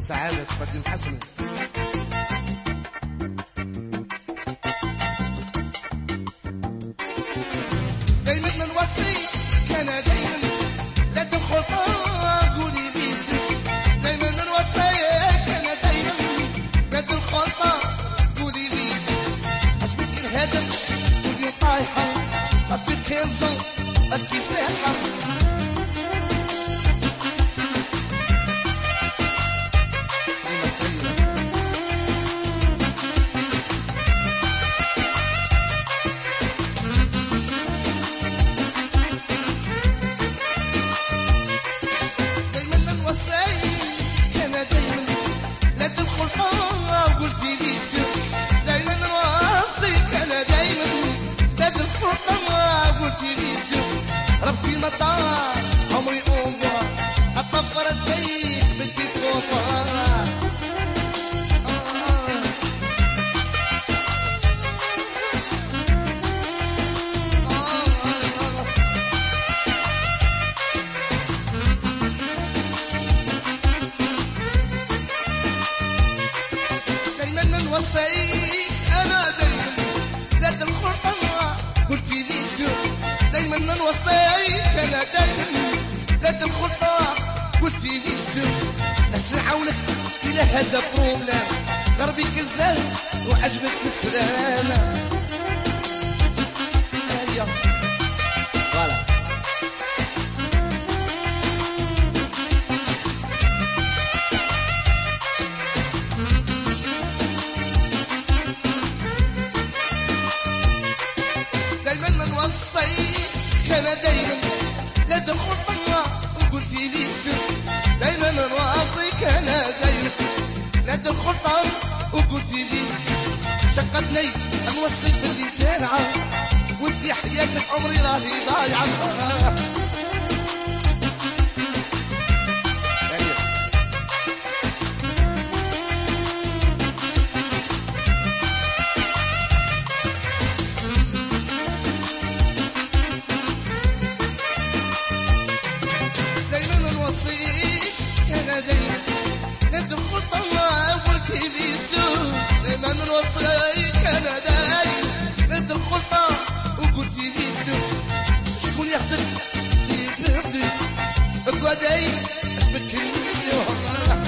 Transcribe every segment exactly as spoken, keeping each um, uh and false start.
سعادة تقدم حسن. دايما من وصي كان دايما لا تدخل قولي لي دايما من وصي كان دايما لا تدخل قولي لي عجبك الهدف ودي طايحة أكيد كنزة أكيد ساحة ربي مطار عمري أوفر أطفرت فيك بدي توفر دايما من وصيك أنا دايما لا تدخل طمع قلتي لي شوف دايما من وصيك انا دايما لا تدخل طاق قلتي لي شوف ناس نعاونك الى هذا بروبلام غربي كزال وعجبك السلامة هيا فوالا دايما من وصيك أنا دايما لا تدخل طمع وقلتي لي شوف دايما من واصيك أنا دايما لا تدخل طمع وقلتي لي شوف شقتني نوصي في اللي تانعة وانتي حياتك عمري راهي ضايعة وداي بكلمني والله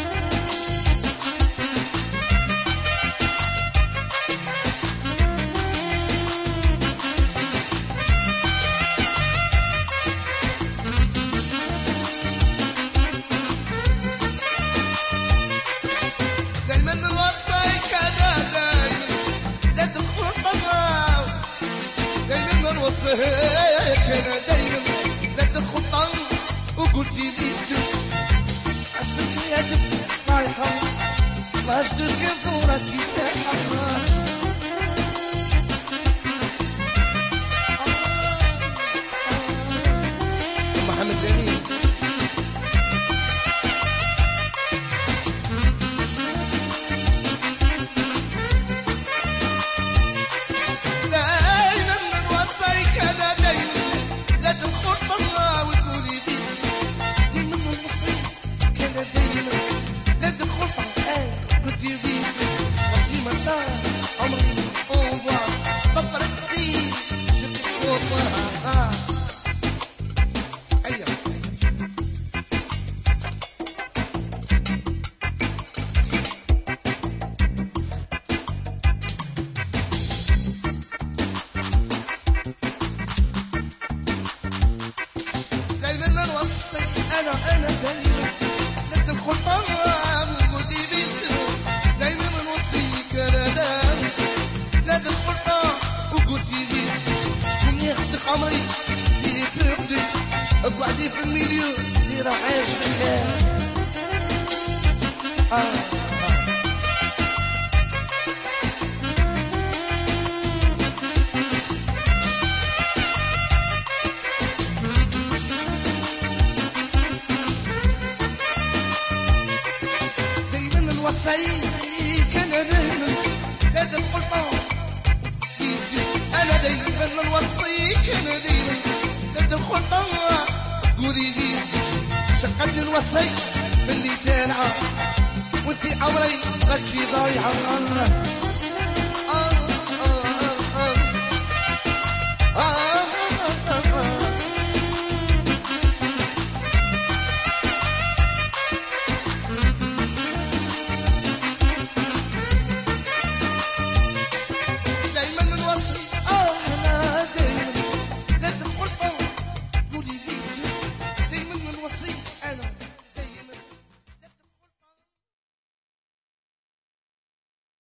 دايما من وصيك انا دايما لا تدخل طمع دايما من وصيك انا دايما لا تدخل طمع وقلتي لي شوف عجبك الهدف رايحة ما عجبك صورك في ساحة محمد جميل دايما من وصيك أنا دايما لا تدخل طمع وتقولي لي دايما من وصيك أنا دايما لا تدخل طمع قلتي لي وصي مسار عمري أوفر طفرت فيك جبت أوفر أنا أنا دايما لا تدخل طمع وقلتي لي شوف دايما من وصيك أنا دايما لا تدخل طمع وقلتي لي شكون ياخدك عمري في بردي اقعدي في المليون اللي راح عايش آه وصيك أنا دايما لا تدخل طمع أنا دايما من وصيك أنا دايما لا تدخل طمع قولي لي شقتني الوصي في اللي تانعة عمري غشي ضايع